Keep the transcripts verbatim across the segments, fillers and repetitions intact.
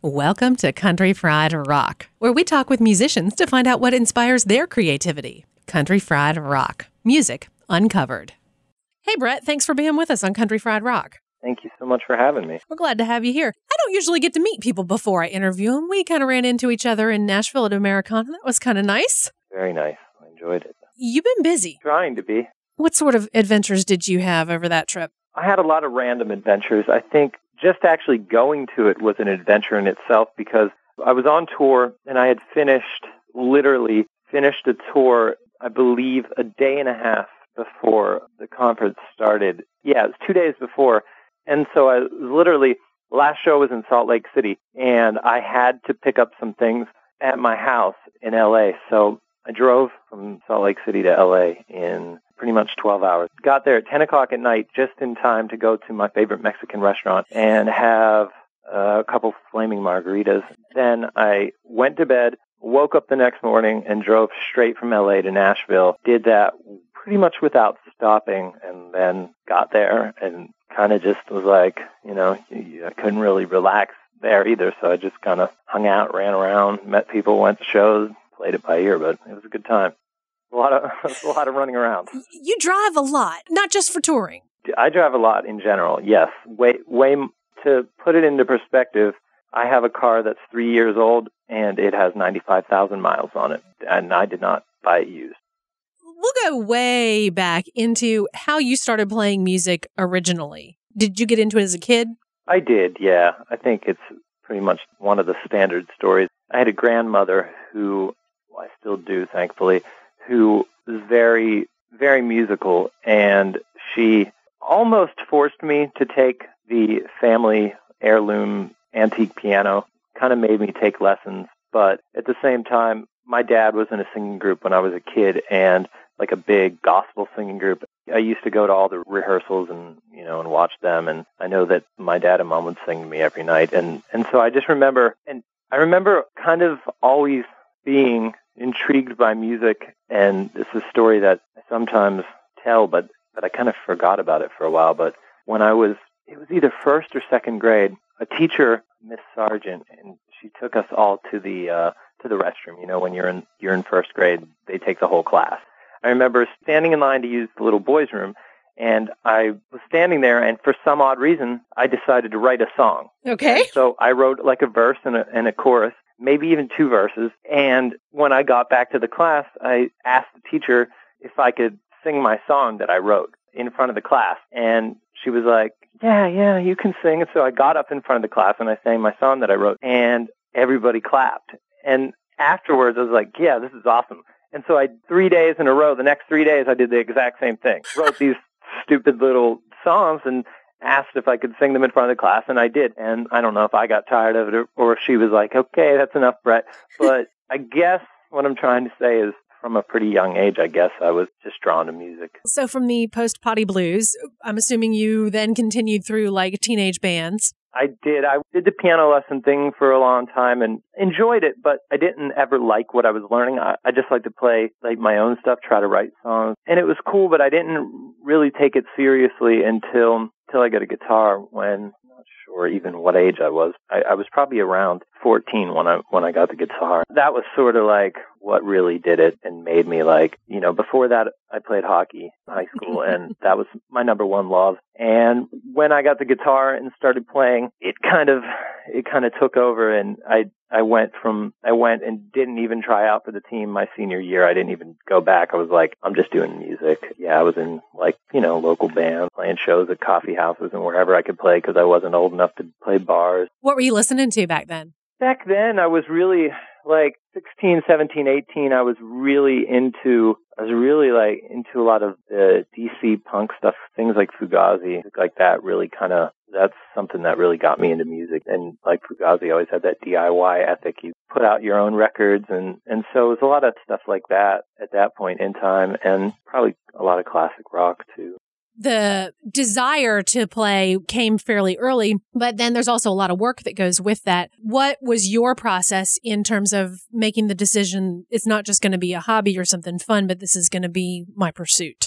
Welcome to Country Fried Rock, where we talk with musicians to find out what inspires their creativity. Country Fried Rock, music uncovered. Hey, Brett, thanks for being with us on Country Fried Rock. Thank you so much for having me. We're glad to have you here. I don't usually get to meet people before I interview them. We kind of ran into each other in Nashville at Americana. That was kind of nice. Very nice. I enjoyed it. You've been busy. Trying to be. What sort of adventures did you have over that trip? I had a lot of random adventures. I think just actually going to it was an adventure in itself because I was on tour and I had finished, literally finished a tour, I believe, a day and a half before the conference started. Yeah, it was two days before. And so I literally, last show was in Salt Lake City, and I had to pick up some things at my house in L A. So I drove from Salt Lake City to L A in pretty much twelve hours. Got there at ten o'clock at night, just in time to go to my favorite Mexican restaurant and have uh, a couple flaming margaritas. Then I went to bed, woke up the next morning, and drove straight from L A to Nashville. Did that pretty much without stopping, and then got there and kind of just was like, you know, I couldn't really relax there either, so I just kind of hung out, ran around, met people, went to shows, played it by ear, but it was a good time. A lot of a lot of running around. You drive a lot, not just for touring. I drive a lot in general, yes. Way, way, to put it into perspective, I have a car that's three years old, and it has ninety-five thousand miles on it, and I did not buy it used. We'll go way back into how you started playing music originally. Did you get into it as a kid? I did, yeah. I think it's pretty much one of the standard stories. I had a grandmother who, well, I still do, thankfully, who was very, very musical, and she almost forced me to take the family heirloom antique piano, kind of made me take lessons, but at the same time, my dad was in a singing group when I was a kid, and like a big gospel singing group. I used to go to all the rehearsals and, you know, and watch them, and I know that my dad and mom would sing to me every night, and, and so I just remember, and I remember kind of always being intrigued by music, and this is a story that I sometimes tell, but, but I kind of forgot about it for a while. But when I was, it was either first or second grade, a teacher, Miss Sargent, and she took us all to the uh, to the restroom. You know, when you're in you're in first grade, they take the whole class. I remember standing in line to use the little boys' room, and I was standing there, and for some odd reason, I decided to write a song. Okay. And so I wrote like a verse and a, and a chorus, maybe even two verses. And when I got back to the class, I asked the teacher if I could sing my song that I wrote in front of the class. And she was like, yeah, yeah, you can sing. And so I got up in front of the class and I sang my song that I wrote, and everybody clapped. And afterwards, I was like, yeah, this is awesome. And so I, three days in a row, the next three days, I did the exact same thing. Wrote these stupid little songs and asked if I could sing them in front of the class, and I did. And I don't know if I got tired of it or, or if she was like, okay, that's enough, Brett. But I guess what I'm trying to say is from a pretty young age, I guess I was just drawn to music. So from the post-potty blues, I'm assuming you then continued through like teenage bands. I did. I did the piano lesson thing for a long time and enjoyed it, but I didn't ever like what I was learning. I, I just like to play like my own stuff, try to write songs. And it was cool, but I didn't really take it seriously until until I got a guitar when, I'm not sure even what age I was. I, I was probably around fourteen when I when I got the guitar. That was sort of like what really did it and made me like, you know, before that I played hockey in high school and that was my number one love. And when I got the guitar and started playing, it kind of it kind of took over, and I I went from I went and didn't even try out for the team my senior year. I didn't even go back. I was like, I'm just doing music. Yeah, I was in like, you know, local bands, playing shows at coffee houses and wherever I could play because I wasn't old enough to play bars. What were you listening to back then? Back then, I was really like sixteen, seventeen, eighteen. I was really into, I was really like into a lot of the D C punk stuff, things like Fugazi, like that really kind of, that's something that really got me into music. And like Fugazi always had that D I Y ethic. You put out your own records. And, and so it was a lot of stuff like that at that point in time, and probably a lot of classic rock too. The desire to play came fairly early, but then there's also a lot of work that goes with that. What was your process in terms of making the decision, it's not just going to be a hobby or something fun, but this is going to be my pursuit?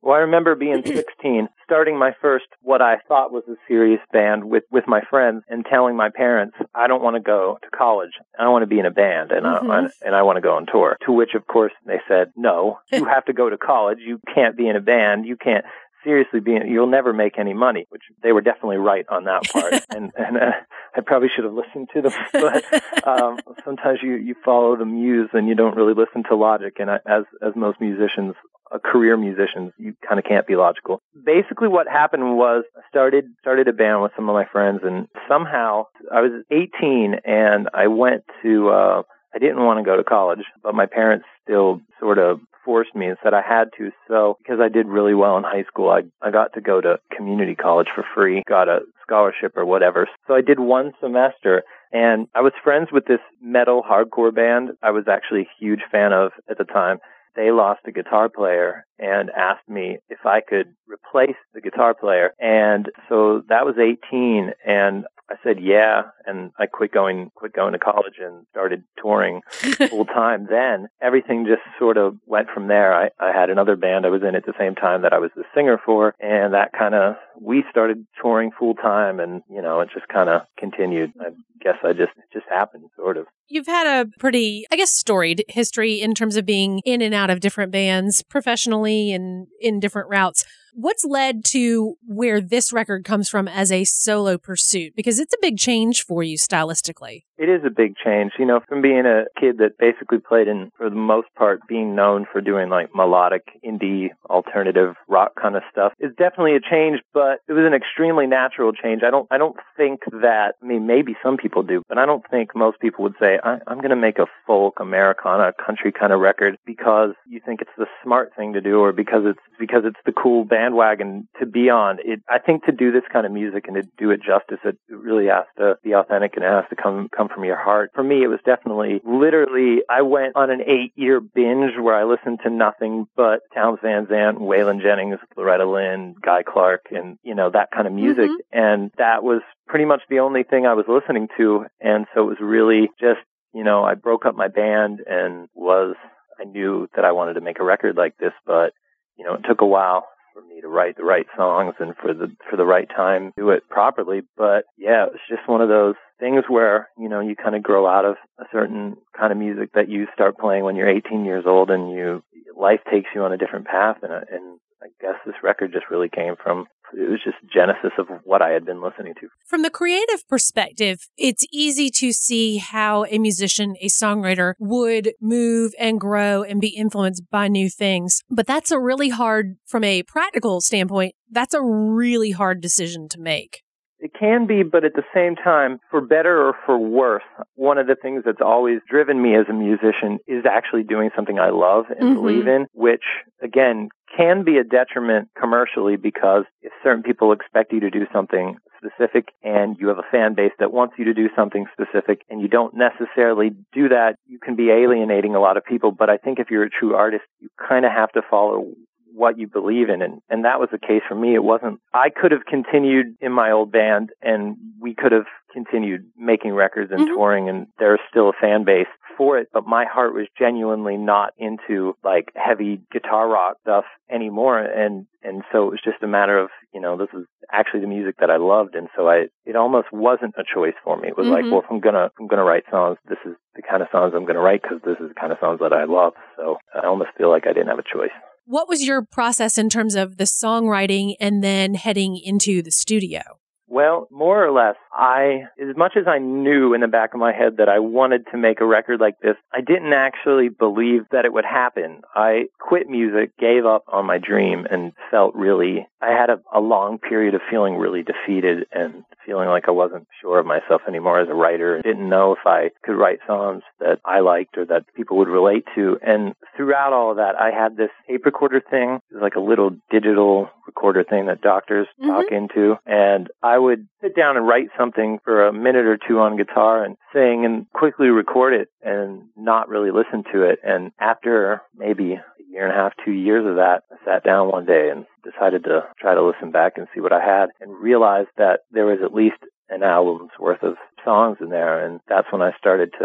Well, I remember being sixteen, starting my first, what I thought was a serious band with, with my friends, and telling my parents, I don't want to go to college. I don't want to be in a band, and, mm-hmm. I, and I want to go on tour. To which, of course, they said, no, you have to go to college. You can't be in a band. You can't seriously be in, you'll never make any money, which they were definitely right on that part. and and uh, I probably should have listened to them, but um, sometimes you, you follow the muse and you don't really listen to logic. And I, as, as most musicians, uh, career musicians, you kind of can't be logical. Basically what happened was I started, started a band with some of my friends, and somehow I was eighteen and I went to, uh, I didn't want to go to college, but my parents still sort of forced me and said I had to. So because I did really well in high school, I, I got to go to community college for free, got a scholarship or whatever. So I did one semester, and I was friends with this metal hardcore band I was actually a huge fan of at the time. They lost a guitar player and asked me if I could replace the guitar player. And so that was eighteen, and I said, yeah, and I quit going, quit going to college and started touring full time. Then everything just sort of went from there. I, I had another band I was in at the same time that I was the singer for, and that kind of, we started touring full time, and, you know, it just kind of continued. I guess I just, it just happened, sort of. You've had a pretty, I guess, storied history in terms of being in and out of different bands professionally and in different routes. What's led to where this record comes from as a solo pursuit? Because it's a big change for you stylistically. It is a big change. You know, from being a kid that basically played in, for the most part, being known for doing like melodic, indie, alternative rock kind of stuff, it's definitely a change, but it was an extremely natural change. I don't, I don't think that, I mean, maybe some people do, but I don't think most people would say, I, I'm going to make a folk, Americana, country kind of record because you think it's the smart thing to do, or because it's, because it's the cool bandwagon to be on. It, I think to do this kind of music and to do it justice, it really has to be authentic, and it has to come, come from your heart. For me, it was definitely, literally, I went on an eight-year binge where I listened to nothing but Townes Van Zandt, Waylon Jennings, Loretta Lynn, Guy Clark, and, you know, that kind of music. Mm-hmm. And that was pretty much the only thing I was listening to. And so it was really just, you know, I broke up my band and was, I knew that I wanted to make a record like this, but, you know, it took a while for me to write the right songs and for the for the right time to do it properly. But yeah, it was just one of those things where, you know, you kind of grow out of a certain kind of music that you start playing when you're eighteen years old, and you life takes you on a different path. And, and I guess this record just really came from, it was just genesis of what I had been listening to. From the creative perspective, it's easy to see how a musician, a songwriter would move and grow and be influenced by new things. But that's a really hard, from a practical standpoint, that's a really hard decision to make. It can be, but at the same time, for better or for worse, one of the things that's always driven me as a musician is actually doing something I love and mm-hmm. believe in, which, again, can be a detriment commercially, because if certain people expect you to do something specific and you have a fan base that wants you to do something specific and you don't necessarily do that, you can be alienating a lot of people. But I think if you're a true artist, you kind of have to follow what you believe in. And, and that was the case for me. It wasn't, I could have continued in my old band and we could have continued making records and mm-hmm. touring, and there's still a fan base for it, but my heart was genuinely not into like heavy guitar rock stuff anymore. And, and so it was just a matter of, you know, this is actually the music that I loved. And so I, it almost wasn't a choice for me. It was mm-hmm. like, well, if I'm gonna, if I'm gonna write songs, this is the kind of songs I'm gonna write, because this is the kind of songs that I love. So I almost feel like I didn't have a choice. What was your process in terms of the songwriting and then heading into the studio? Well, more or less, I, as much as I knew in the back of my head that I wanted to make a record like this, I didn't actually believe that it would happen. I quit music, gave up on my dream, and felt really, I had a, a long period of feeling really defeated and feeling like I wasn't sure of myself anymore as a writer. I didn't know if I could write songs that I liked or that people would relate to. And throughout all of that, I had this tape recorder thing. It was like a little digital recorder thing that doctors mm-hmm. talk into. And I would sit down and write something for a minute or two on guitar and sing and quickly record it and not really listen to it. And after maybe a year and a half, two years of that, I sat down one day and decided to try to listen back and see what I had, and realized that there was at least an album's worth of songs in there. And that's when I started to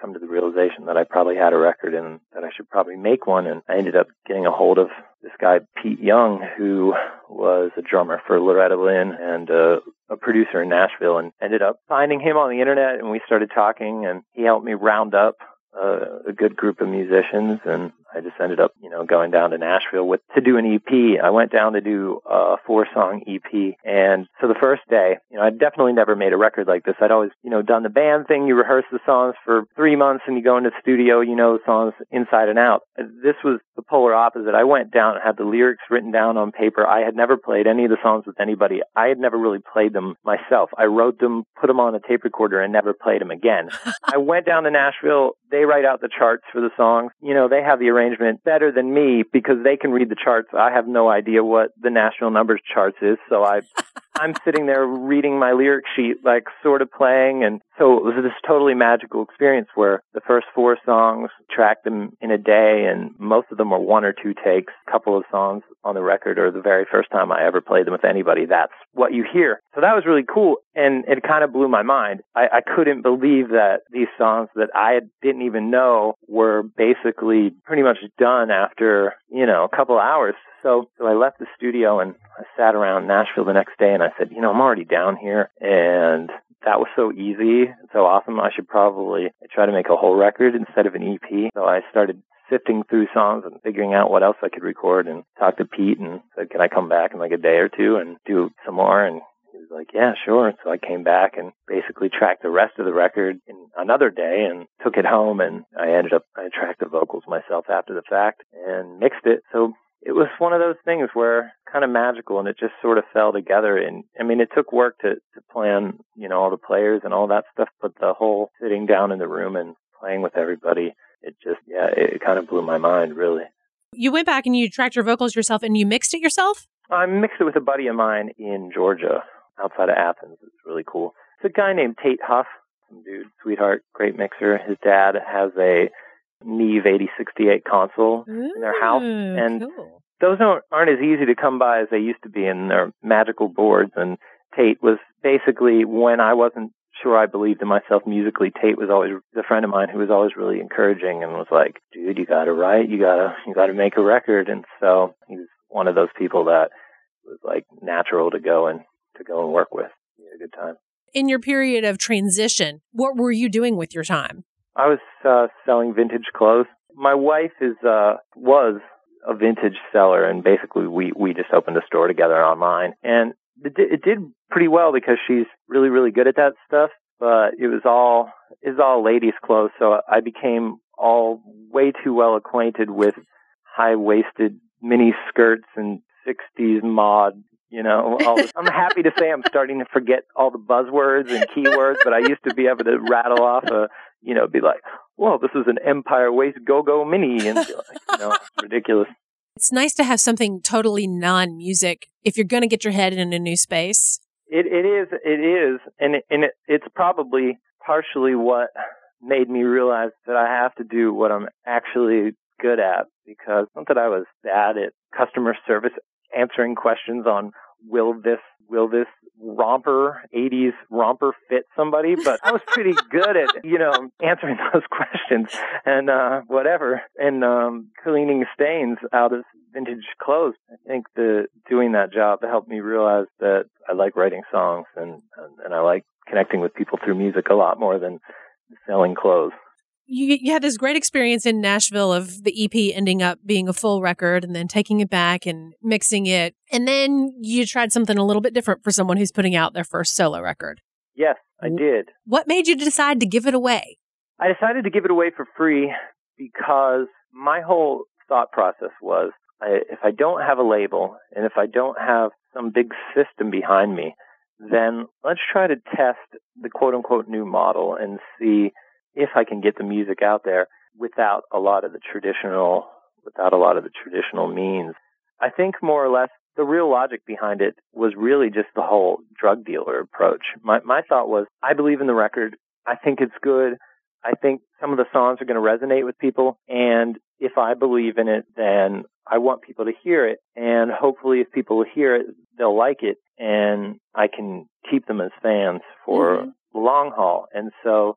come to the realization that I probably had a record and that I should probably make one. And I ended up getting a hold of this guy, Pete Young, who was a drummer for Loretta Lynn and uh, a producer in Nashville, and ended up finding him on the internet, and we started talking, and he helped me round up uh, a good group of musicians, and I just ended up, you know, going down to Nashville with to do an E P. I went down to do a four-song E P, and so the first day, you know, I'd definitely never made a record like this. I'd always, you know, done the band thing. You rehearse the songs for three months, and you go into the studio, you know the songs inside and out. This was the polar opposite. I went down and had the lyrics written down on paper. I had never played any of the songs with anybody. I had never really played them myself. I wrote them, put them on a tape recorder, and never played them again. I went down to Nashville. They write out the charts for the songs. You know, they have the arrangement better than me because they can read the charts. I have no idea what the National Numbers charts is, so I, I'm sitting there reading my lyric sheet, like sort of playing, and so it was this totally magical experience where the first four songs, tracked them in a day, and most of them were one or two takes. A couple of songs on the record are the very first time I ever played them with anybody. That's what you hear. So that was really cool, and it kind of blew my mind. I, I couldn't believe that these songs that I didn't even know were basically pretty much done after, you know, a couple of hours. So, so I left the studio and I sat around Nashville the next day and I said, you know, I'm already down here and that was so easy and so awesome. I should probably try to make a whole record instead of an E P. So I started sifting through songs and figuring out what else I could record, and talked to Pete and said, can I come back in like a day or two and do some more? And he was like, yeah, sure. So I came back and basically tracked the rest of the record in another day and took it home, and I ended up, I tracked the vocals myself after the fact and mixed it. So it was one of those things where kind of magical, and it just sort of fell together. And I mean, it took work to, to plan, you know, all the players and all that stuff, but the whole sitting down in the room and playing with everybody, it just, yeah, it kind of blew my mind, really. You went back and you tracked your vocals yourself and you mixed it yourself? I mixed it with a buddy of mine in Georgia, outside of Athens. It's really cool. It's a guy named Tate Huff, some dude, sweetheart, great mixer. His dad has a Neve eighty sixty-eight console Ooh, in their house, and cool. those aren't, aren't as easy to come by as they used to be, and they're magical boards. And Tate was basically, when I wasn't sure I believed in myself musically, Tate was always a friend of mine who was always really encouraging and was like, dude, you gotta write, you gotta, you gotta make a record. And so he was one of those people that was like natural to go and to go and work with. We had a good time. In your period of transition, what were you doing with your time? I was uh, selling vintage clothes. My wife is uh, was a vintage seller, and basically we, we just opened a store together online. And it did, it did pretty well because she's really, really good at that stuff. But it was all it was all ladies' clothes, so I became all way too well acquainted with high-waisted mini skirts and sixties mod. You know, all this. I'm happy to say I'm starting to forget all the buzzwords and keywords, but I used to be able to rattle off a, you know, be like, well, this is an Empire Waist Go-Go Mini, and be like, you know, it's ridiculous. It's nice to have something totally non-music if you're going to get your head in a new space. It it is it is, and it, and it, it's probably partially what made me realize that I have to do what I'm actually good at, because not that I was bad at customer service, answering questions on will this will this romper, eighties romper fit somebody, but I was pretty good at, you know, answering those questions and uh whatever, and um cleaning stains out of vintage clothes. I think the doing that job helped me realize that I like writing songs, and and, and I like connecting with people through music a lot more than selling clothes. You, you had this great experience in Nashville of the E P ending up being a full record and then taking it back and mixing it. And then you tried something a little bit different for someone who's putting out their first solo record. Yes, I did. What made you decide to give it away? I decided to give it away for free because my whole thought process was, I, if I don't have a label and if I don't have some big system behind me, then let's try to test the quote-unquote new model and see if I can get the music out there without a lot of the traditional, without a lot of the traditional means. I think more or less the real logic behind it was really just the whole drug dealer approach. My my thought was, I believe in the record. I think it's good. I think some of the songs are going to resonate with people. And if I believe in it, then I want people to hear it. And hopefully if people hear it, they'll like it. And I can keep them as fans for mm-hmm. the long haul. And so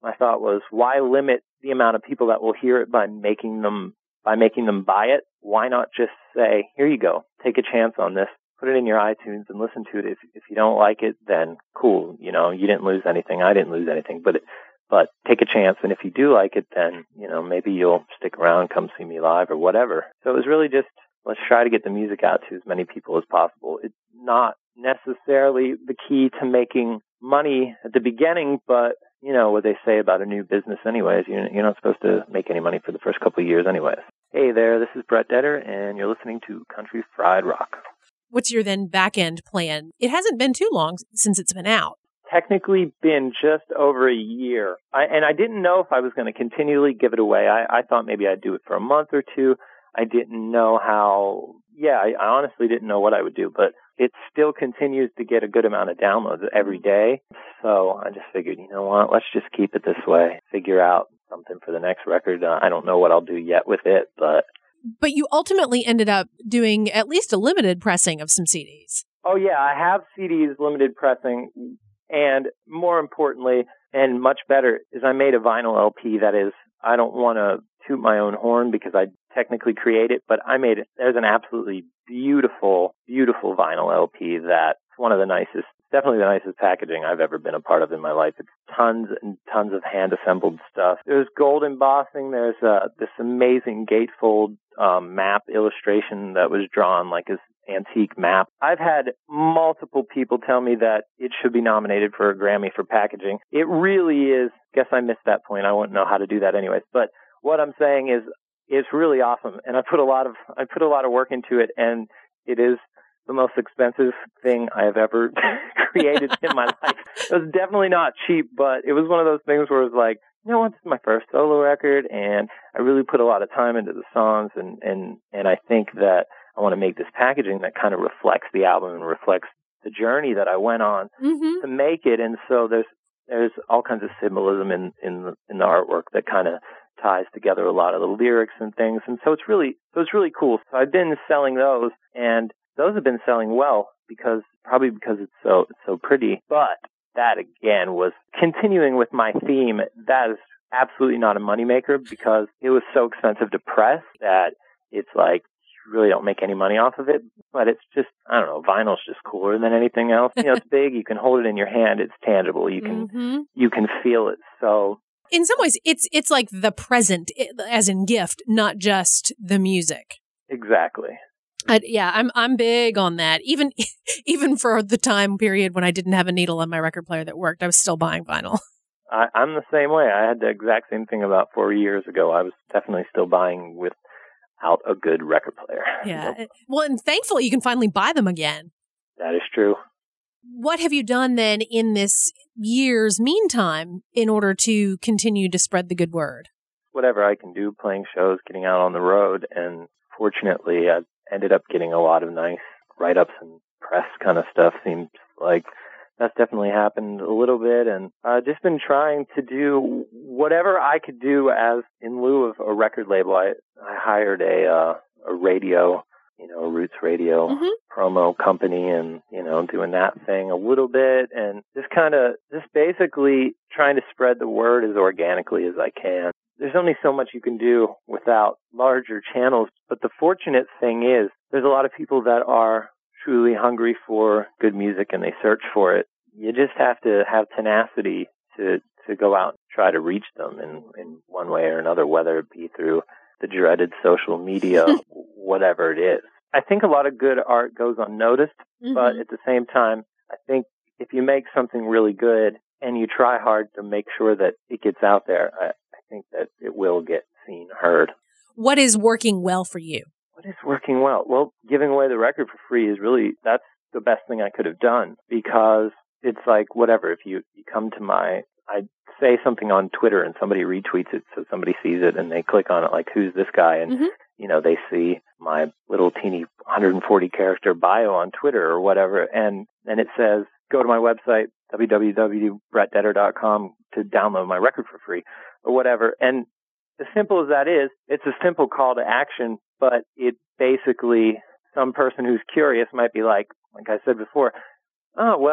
my thought was, why limit the amount of people that will hear it by making them by making them buy it? Why not just say, here you go, take a chance on this, put it in your iTunes and listen to it. If if you don't like it, then cool, you know, you didn't lose anything, I didn't lose anything, but it, but take a chance, and if you do like it, then, you know, maybe you'll stick around, come see me live or whatever. So it was really just, let's try to get the music out to as many people as possible. It's not necessarily the key to making money at the beginning, but, you know, what they say about a new business anyways, you're, you're not supposed to make any money for the first couple of years anyways. Hey there, this is Brett Detter, and you're listening to Country Fried Rock. What's your then back-end plan? It hasn't been too long since it's been out. Technically been just over a year. I, and I didn't know if I was going to continually give it away. I, I thought maybe I'd do it for a month or two. I didn't know how, yeah, I, I honestly didn't know what I would do, but it still continues to get a good amount of downloads every day. So I just figured, you know what, let's just keep it this way, figure out something for the next record. Uh, I don't know what I'll do yet with it, but... But you ultimately ended up doing at least a limited pressing of some C Ds. Oh, yeah, I have C Ds, limited pressing, and more importantly, and much better, is I made a vinyl L P that is, I don't want to toot my own horn because I technically create it, but I made it. There's an absolutely beautiful, beautiful vinyl L P that's one of the nicest, definitely the nicest packaging I've ever been a part of in my life. It's tons and tons of hand-assembled stuff. There's gold embossing. There's uh, this amazing gatefold um, map illustration that was drawn like this antique map. I've had multiple people tell me that it should be nominated for a Grammy for packaging. It really is. Guess I missed that point. I wouldn't know how to do that anyways. But what I'm saying is, it's really awesome, and I put a lot of I put a lot of work into it, and it is the most expensive thing I have ever created in my life. It was definitely not cheap, but it was one of those things where it was like, you know what, this is my first solo record, and I really put a lot of time into the songs, and and and I think that I want to make this packaging that kind of reflects the album and reflects the journey that I went on mm-hmm. to make it. And so there's there's all kinds of symbolism in in the, in the artwork that kind of ties together a lot of the lyrics and things. And so it's really so it's really cool. So I've been selling those, and those have been selling well because probably because it's so it's so pretty. But that again was continuing with my theme. That is absolutely not a moneymaker because it was so expensive to press that it's like you really don't make any money off of it. But it's just, I don't know, vinyl's just cooler than anything else. You know, it's big, you can hold it in your hand, it's tangible, you can mm-hmm. you can feel it. So in some ways, it's it's like the present, as in gift, not just the music. Exactly. I, yeah, I'm I'm big on that. Even even for the time period when I didn't have a needle on my record player that worked, I was still buying vinyl. I, I'm the same way. I had the exact same thing about four years ago. I was definitely still buying without a good record player. Yeah. Nope. Well, and thankfully, you can finally buy them again. That is true. What have you done then in this year's meantime in order to continue to spread the good word? Whatever I can do, playing shows, getting out on the road. And fortunately, I ended up getting a lot of nice write-ups and press kind of stuff. Seems like that's definitely happened a little bit. And I've just been trying to do whatever I could do as in lieu of a record label. I, I hired a, uh, a radio, you know, Roots Radio mm-hmm. promo company, and, you know, doing that thing a little bit, and just kind of, just basically trying to spread the word as organically as I can. There's only so much you can do without larger channels, but the fortunate thing is there's a lot of people that are truly hungry for good music and they search for it. You just have to have tenacity to, to go out and try to reach them in, in one way or another, whether it be through the dreaded social media, whatever it is. I think a lot of good art goes unnoticed, mm-hmm. but at the same time, I think if you make something really good and you try hard to make sure that it gets out there, I, I think that it will get seen, heard. What is working well for you? What is working well? Well, giving away the record for free is really, that's the best thing I could have done, because it's like, whatever, if you, you come to my, I say something on Twitter and somebody retweets it, so somebody sees it and they click on it like, who's this guy? And, mm-hmm. you know, they see my little teeny one hundred forty character bio on Twitter or whatever, and and it says, go to my website, w w w dot brett detter dot com, to download my record for free, or whatever. And as simple as that is, it's a simple call to action, but it basically, some person who's curious might be like, like I said before, oh, well,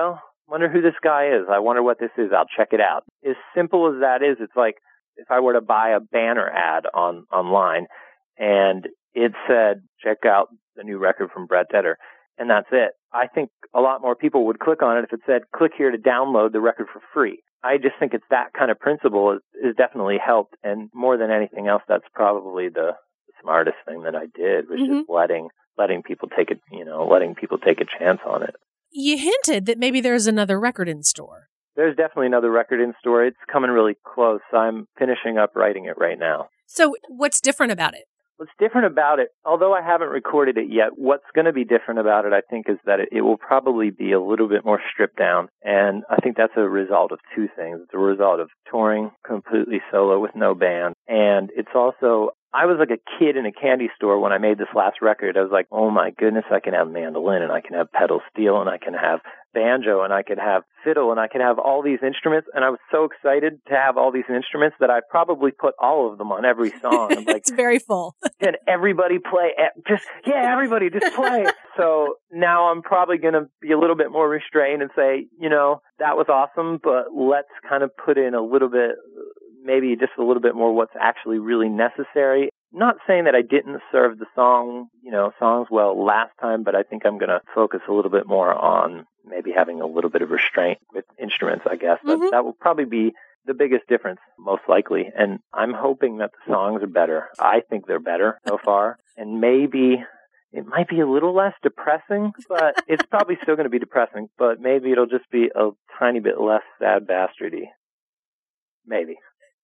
wonder who this guy is. I wonder what this is. I'll check it out. As simple as that is, it's like if I were to buy a banner ad on online and it said, check out the new record from Brett Detter, and that's it. I think a lot more people would click on it if it said, click here to download the record for free. I just think it's that kind of principle is, is definitely helped. And more than anything else, that's probably the smartest thing that I did, was mm-hmm. just letting letting people take it, you know, letting people take a chance on it. You hinted that maybe there's another record in store. There's definitely another record in store. It's coming really close. I'm finishing up writing it right now. So what's different about it? What's different about it, although I haven't recorded it yet, what's going to be different about it, I think, is that it, it will probably be a little bit more stripped down. And I think that's a result of two things. It's a result of touring completely solo with no band. And it's also, I was like a kid in a candy store when I made this last record. I was like, oh my goodness, I can have mandolin and I can have pedal steel and I can have banjo and I could have fiddle and I could have all these instruments. And I was so excited to have all these instruments that I probably put all of them on every song. I'm like, it's very full. Can everybody play? Just, yeah, everybody just play. So now I'm probably going to be a little bit more restrained and say, you know, that was awesome, but let's kind of put in a little bit, maybe just a little bit more what's actually really necessary. Not saying that I didn't serve the song, you know, songs well last time, but I think I'm going to focus a little bit more on maybe having a little bit of restraint with instruments, I guess. But mm-hmm. that will probably be the biggest difference, most likely. And I'm hoping that the songs are better. I think they're better so far. And maybe it might be a little less depressing, but it's probably still going to be depressing. But maybe it'll just be a tiny bit less sad bastardy. Maybe.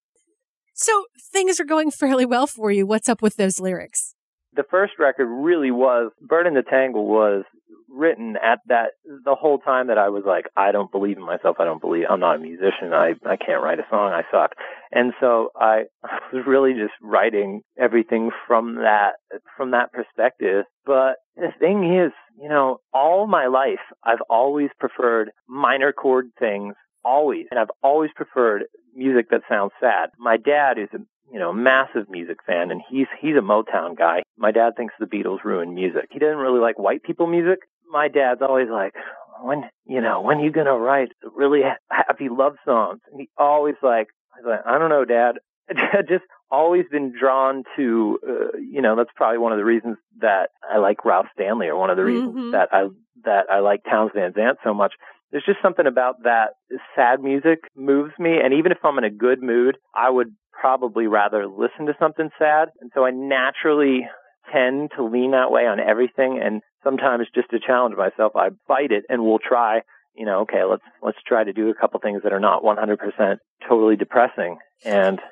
So things are going fairly well for you. What's up with those lyrics? The first record really was, Bird in the Tangle was written at that, the whole time that I was like, I don't believe in myself. I don't believe, I'm not a musician. I, I can't write a song. I suck. And so I was really just writing everything from that, from that perspective. But the thing is, you know, all my life, I've always preferred minor chord things. Always. And I've always preferred music that sounds sad. My dad is a, you know, massive music fan, and he's he's a Motown guy. My dad thinks the Beatles ruined music. He doesn't really like white people music. My dad's always like, when, you know, when are you going to write really happy love songs? And he always like, I was like, I don't know, Dad. Just always been drawn to, uh, you know, that's probably one of the reasons that I like Ralph Stanley, or one of the reasons mm-hmm. that I that I like Townes Van Zandt so much. There's just something about that. Sad music moves me, and even if I'm in a good mood, I would probably rather listen to something sad. And so I naturally tend to lean that way on everything, and sometimes just to challenge myself, I fight it and we'll try, you know, okay, let's let's try to do a couple things that are not one hundred percent totally depressing. And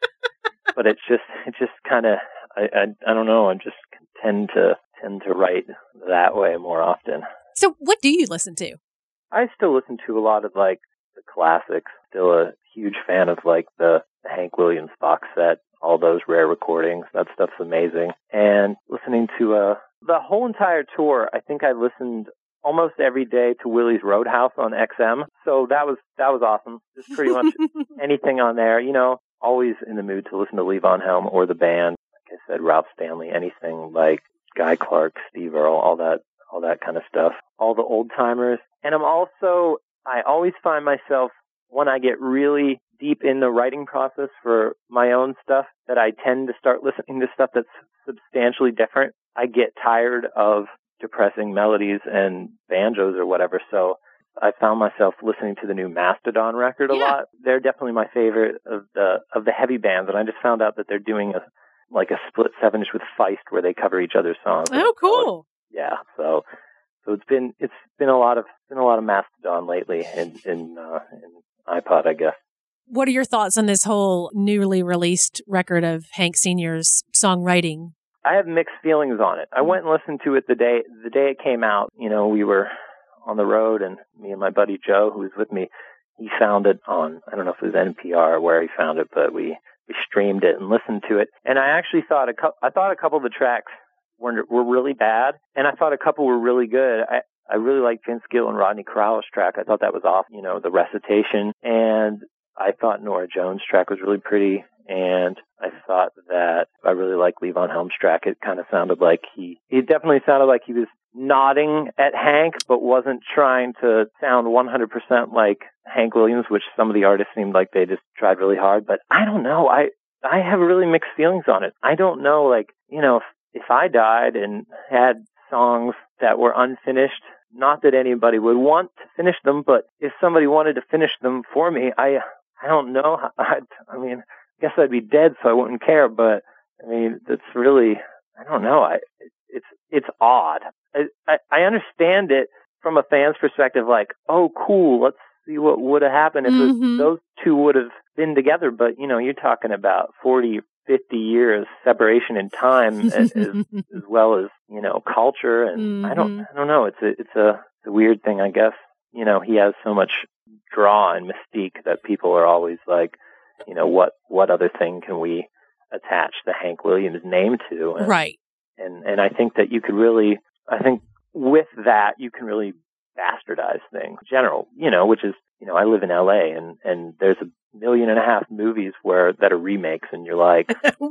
but it's just it's just kind of I, I I don't know, I just tend to tend to write that way more often. So what do you listen to? I still listen to a lot of, like, the classics. Still a huge fan of, like, the, the Hank Williams box set, all those rare recordings. That stuff's amazing. And listening to uh, the whole entire tour, I think I listened almost every day to Willie's Roadhouse on X M. So that was that was awesome. Just pretty much anything on there. You know, always in the mood to listen to Levon Helm or the band. Like I said, Ralph Stanley, anything like Guy Clark, Steve Earle, all that. all that kind of stuff, all the old timers. And I'm also, I always find myself, when I get really deep in the writing process for my own stuff, that I tend to start listening to stuff that's substantially different. I get tired of depressing melodies and banjos or whatever. So I found myself listening to the new Mastodon record a yeah. lot. They're definitely my favorite of the, of the heavy bands. And I just found out that they're doing a, like a split seven inch with Feist where they cover each other's songs. Oh, cool. Yeah, so so it's been it's been a lot of been a lot of Mastodon lately in in, uh, in iPod, I guess. What are your thoughts on this whole newly released record of Hank Senior's songwriting? I have mixed feelings on it. I went and listened to it the day the day it came out. You know, we were on the road, and me and my buddy Joe, who was with me, he found it on, I don't know if it was N P R or where he found it, but we, we streamed it and listened to it. And I actually thought a couple, I thought a couple of the tracks were were really bad, and I thought a couple were really good. I, I really liked Vince Gill and Rodney Crowell's track. I thought that was off, you know, the recitation. And I thought Norah Jones' track was really pretty. And I thought that I really like Levon Helm's track. It kind of sounded like he, he definitely sounded like he was nodding at Hank, but wasn't trying to sound one hundred percent like Hank Williams, which some of the artists seemed like they just tried really hard. But I don't know. I, I have really mixed feelings on it. I don't know, like, you know, if, if I died and had songs that were unfinished, not that anybody would want to finish them, but if somebody wanted to finish them for me, I, I don't know. I, I mean, I guess I'd be dead, so I wouldn't care. But I mean, that's really, I don't know. I, it's, it's odd. I, I, I understand it from a fan's perspective, like, oh, cool, let's see what would have happened if mm-hmm. those two would have been together. But, you know, you're talking about forty, fifty years separation in time as, as well as, you know, culture. And mm-hmm. I don't, I don't know. It's a, it's a, it's a weird thing, I guess. You know, he has so much draw and mystique that people are always like, you know, what, what other thing can we attach the Hank Williams name to? And, right. And, and I think that you could really, I think with that, you can really bastardize things in general, you know, which is, you know, I live in L A and, and there's a million and a half movies where that are remakes and you're like,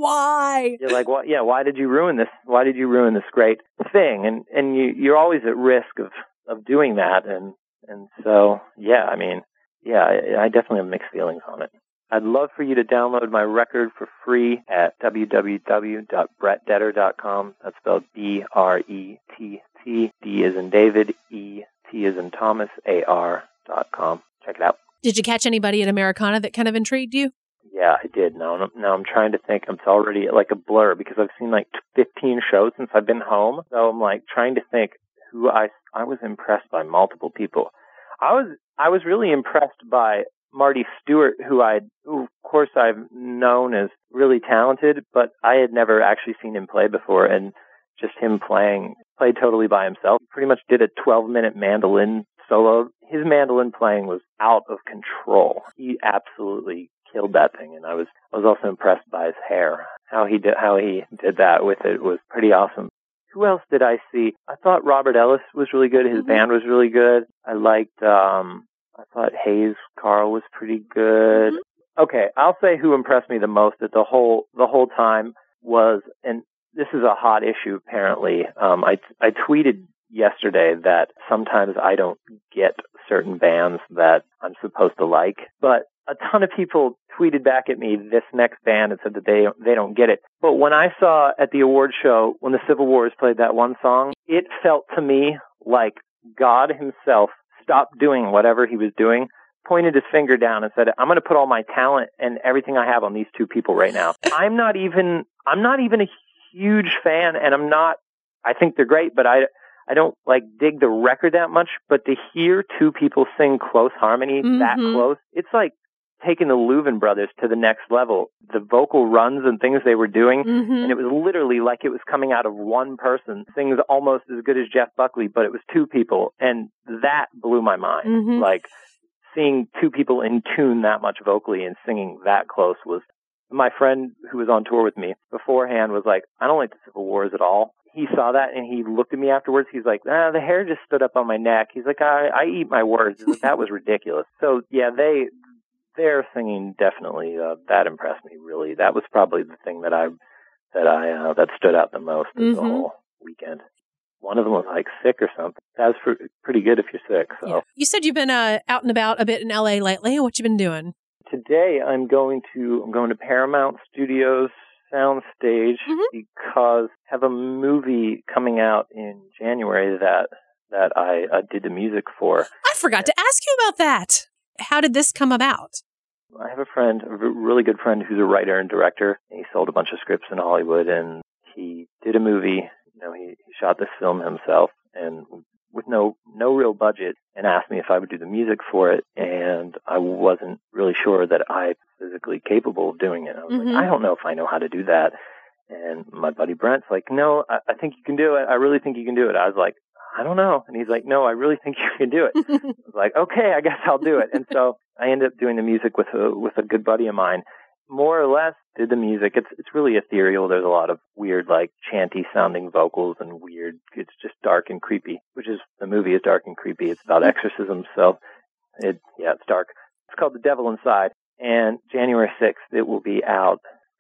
why? You're like, well, yeah, why did you ruin this? Why did you ruin this great thing? And, and you, you're always at risk of, of doing that. And, and so, yeah, I mean, yeah, I, I definitely have mixed feelings on it. I'd love for you to download my record for free at w w w dot brett detter dot com. That's spelled B R E T T, D as in David, E, T as in Thomas, A R dot com. Check it out. Did you catch anybody at Americana that kind of intrigued you? Yeah, I did. Now, now I'm trying to think. It's already like a blur because I've seen like fifteen shows since I've been home. So I'm like trying to think who I, I was impressed by multiple people. I was, I was really impressed by Marty Stewart, who I, who of course I've known as really talented, but I had never actually seen him play before, and just him playing, played totally by himself. He pretty much did a twelve minute mandolin solo. His mandolin playing was out of control. He absolutely killed that thing, and I was, I was also impressed by his hair. How he did, how he did that with it was pretty awesome. Who else did I see? I thought Robert Ellis was really good. His mm-hmm. band was really good. I liked, um, I thought Hayes Carl was pretty good. Mm-hmm. Okay, I'll say who impressed me the most at the whole the whole time was, and this is a hot issue apparently. Um, I I tweeted yesterday that sometimes I don't get certain bands that I'm supposed to like, but a ton of people tweeted back at me this next band and said that they they don't get it. But when I saw at the award show when the Civil Wars played that one song, it felt to me like God himself stopped doing whatever he was doing, pointed his finger down and said, I'm going to put all my talent and everything I have on these two people right now. I'm not even, I'm not even a huge fan, and I'm not, I think they're great, but I, I don't like dig the record that much, but to hear two people sing close harmony mm-hmm. that close, it's like taking the Louvin brothers to the next level. The vocal runs and things they were doing, mm-hmm. and it was literally like it was coming out of one person. Sings almost as good as Jeff Buckley, but it was two people, and that blew my mind. Mm-hmm. Like, seeing two people in tune that much vocally and singing that close was... My friend who was on tour with me beforehand was like, I don't like the Civil Wars at all. He saw that and he looked at me afterwards. He's like, ah, the hair just stood up on my neck. He's like, I, I eat my words. Like, that was ridiculous. So, yeah, they... Their singing definitely, uh, that impressed me, really. That was probably the thing that I, that I, uh, that stood out the most mm-hmm. the whole weekend. One of them was like sick or something. That's for, pretty good if you're sick. So yeah. You said you've been, uh, out and about a bit in L A lately. What you been doing? Today I'm going to, I'm going to Paramount Studios Soundstage mm-hmm. because I have a movie coming out in January that, that I uh, did the music for. I forgot to ask you about that. How did this come about? I have a friend, a really good friend, who's a writer and director. He sold a bunch of scripts in Hollywood, and he did a movie. You know, he, he shot this film himself, and with no no real budget, and asked me if I would do the music for it. And I wasn't really sure that I was physically capable of doing it. I was mm-hmm. like, I don't know if I know how to do that. And my buddy Brent's like, no, I, I think you can do it. I really think you can do it. I was like, I don't know. And he's like, no, I really think you can do it. I was like, okay, I guess I'll do it. And so I ended up doing the music with a, with a good buddy of mine. More or less did the music. It's, it's really ethereal. There's a lot of weird, like chanty sounding vocals and weird, it's just dark and creepy, which is, the movie is dark and creepy. It's about exorcism. So it, yeah, it's dark. It's called The Devil Inside. And January sixth, it will be out.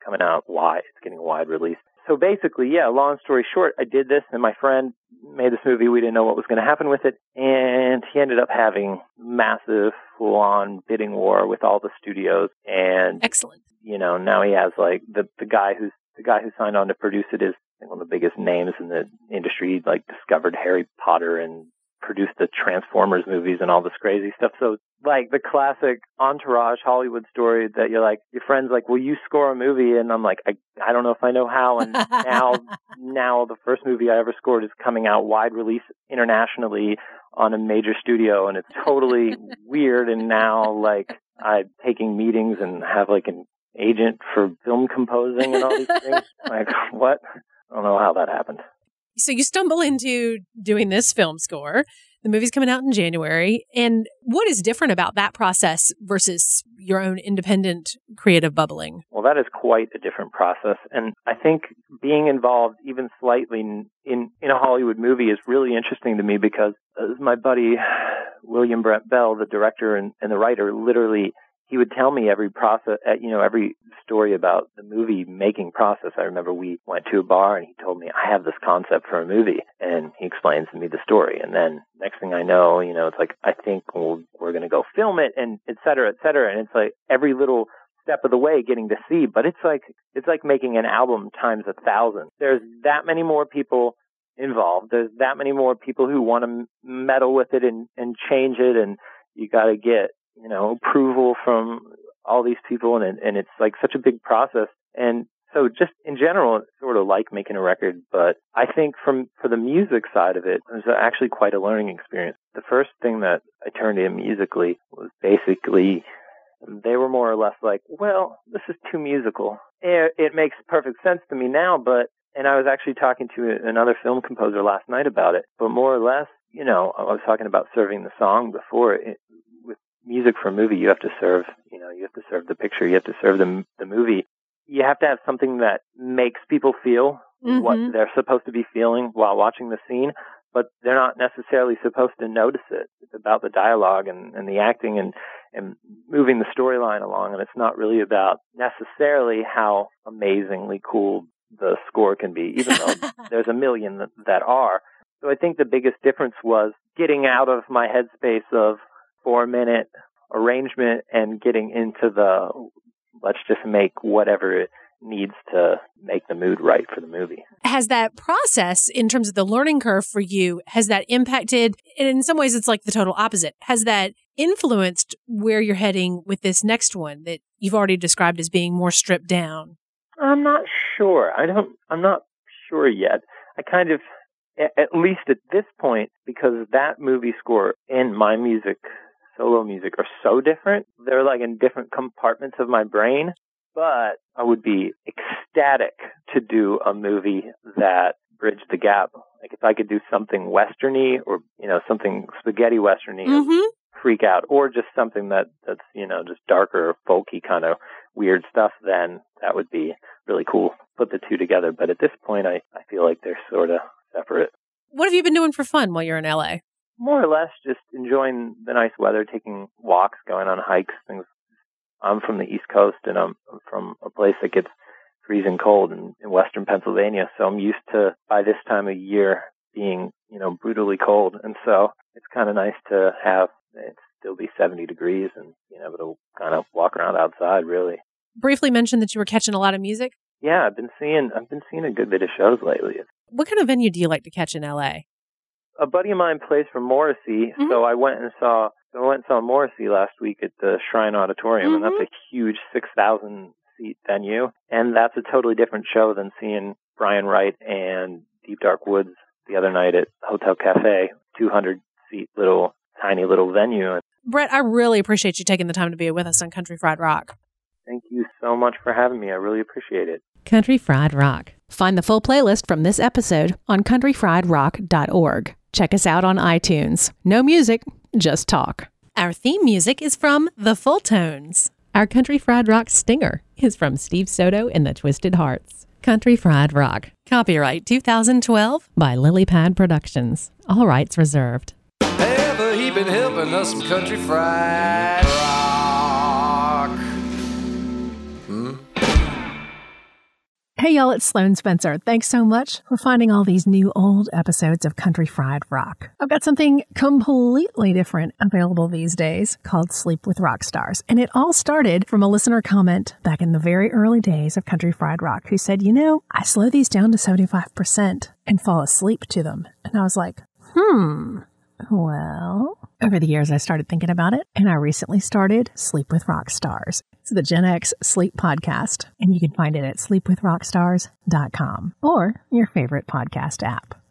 coming out wide. It's getting a wide release. So basically, yeah, long story short, I did this, and my friend made this movie. We didn't know what was going to happen with it, and he ended up having massive, full-on bidding war with all the studios. And excellent. You know, now he has like the the guy who's the guy who signed on to produce it is one of the biggest names in the industry. Like discovered Harry Potter and produced the Transformers movies and all this crazy stuff. So like the classic entourage Hollywood story that you're like, your friend's like, will you score a movie? And I'm like, I, I don't know if I know how. And now, now the first movie I ever scored is coming out wide release internationally on a major studio. And it's totally weird. And now like I'm taking meetings and have like an agent for film composing and all these things. Like what? I don't know how that happened. So you stumble into doing this film score. The movie's coming out in January. And what is different about that process versus your own independent creative bubbling? Well, that is quite a different process. And I think being involved even slightly in, in, in a Hollywood movie is really interesting to me because uh, my buddy, William Brent Bell, the director and, and the writer, literally, he would tell me every process, uh, you know, every story about the movie making process. I remember we went to a bar and he told me, I have this concept for a movie. And he explains to me the story. And then next thing I know, you know, it's like, I think we'll, we're going to go film it and et cetera, et cetera. And it's like every little step of the way getting to see. But it's like, it's like making an album times a thousand. There's that many more people involved. There's that many more people who want to meddle with it and, and change it. And you got to get, you know, approval from all these people, and and it's like such a big process. And so just in general, it's sort of like making a record, but I think from for the music side of it, it was actually quite a learning experience. The first thing that I turned in musically was basically, they were more or less like, well, this is too musical. It, it makes perfect sense to me now, but, and I was actually talking to another film composer last night about it, but more or less, you know, I was talking about serving the song before. It, music for a movie, you have to serve, you know, you have to serve the picture, you have to serve the, the movie. You have to have something that makes people feel mm-hmm. what they're supposed to be feeling while watching the scene, but they're not necessarily supposed to notice it. It's about the dialogue and, and the acting and, and moving the storyline along, and it's not really about necessarily how amazingly cool the score can be, even though there's a million that, that are. So I think the biggest difference was getting out of my headspace of four-minute arrangement and getting into the let's just make whatever it needs to make the mood right for the movie. Has that process, in terms of the learning curve for you, has that impacted, and in some ways it's like the total opposite, has that influenced where you're heading with this next one that you've already described as being more stripped down? I'm not sure. I don't, I'm not sure yet. I kind of, at least at this point, because that movie score and my music, solo music, are so different. They're like in different compartments of my brain. But I would be ecstatic to do a movie that bridged the gap. Like if I could do something westerny or, you know, something spaghetti westerny, mm-hmm. freak out, or just something that, that's, you know, just darker, folky kind of weird stuff, then that would be really cool. Put the two together. But at this point, I, I feel like they're sort of separate. What have you been doing for fun while you're in L A? More or less just enjoying the nice weather, taking walks, going on hikes, things. I'm from the East Coast, and I'm from a place that gets freezing cold in, in western Pennsylvania, so I'm used to, by this time of year, being, you know, brutally cold. And so it's kind of nice to have it still be seventy degrees and, you know, to kind of walk around outside, really. Briefly mentioned that you were catching a lot of music? Yeah, I've been seeing, I've been seeing a good bit of shows lately. What kind of venue do you like to catch in L A? A buddy of mine plays for Morrissey, mm-hmm. so I went and saw I went and saw Morrissey last week at the Shrine Auditorium, mm-hmm. and that's a huge six thousand seat venue, and that's a totally different show than seeing Brian Wright and Deep Dark Woods the other night at Hotel Cafe, two hundred seat little, tiny little venue. Brett, I really appreciate you taking the time to be with us on Country Fried Rock. Thank you so much for having me. I really appreciate it. Country Fried Rock. Find the full playlist from this episode on country fried rock dot org. Check us out on iTunes. No music, just talk. Our theme music is from The Full Tones. Our Country Fried Rock stinger is from Steve Soto and the Twisted Hearts. Country Fried Rock. Copyright two thousand twelve by Lily Pad Productions. All rights reserved. Ever he been helping us some Country Fried Rock? Hmm? Hey y'all, it's Sloan Spencer. Thanks so much for finding all these new old episodes of Country Fried Rock. I've got something completely different available these days called Sleep with Rock Stars. And it all started from a listener comment back in the very early days of Country Fried Rock who said, you know, I slow these down to seventy-five percent and fall asleep to them. And I was like, hmm, well, over the years I started thinking about it, and I recently started Sleep with Rock Stars. It's the Gen X Sleep Podcast, and you can find it at sleep with rock stars dot com or your favorite podcast app.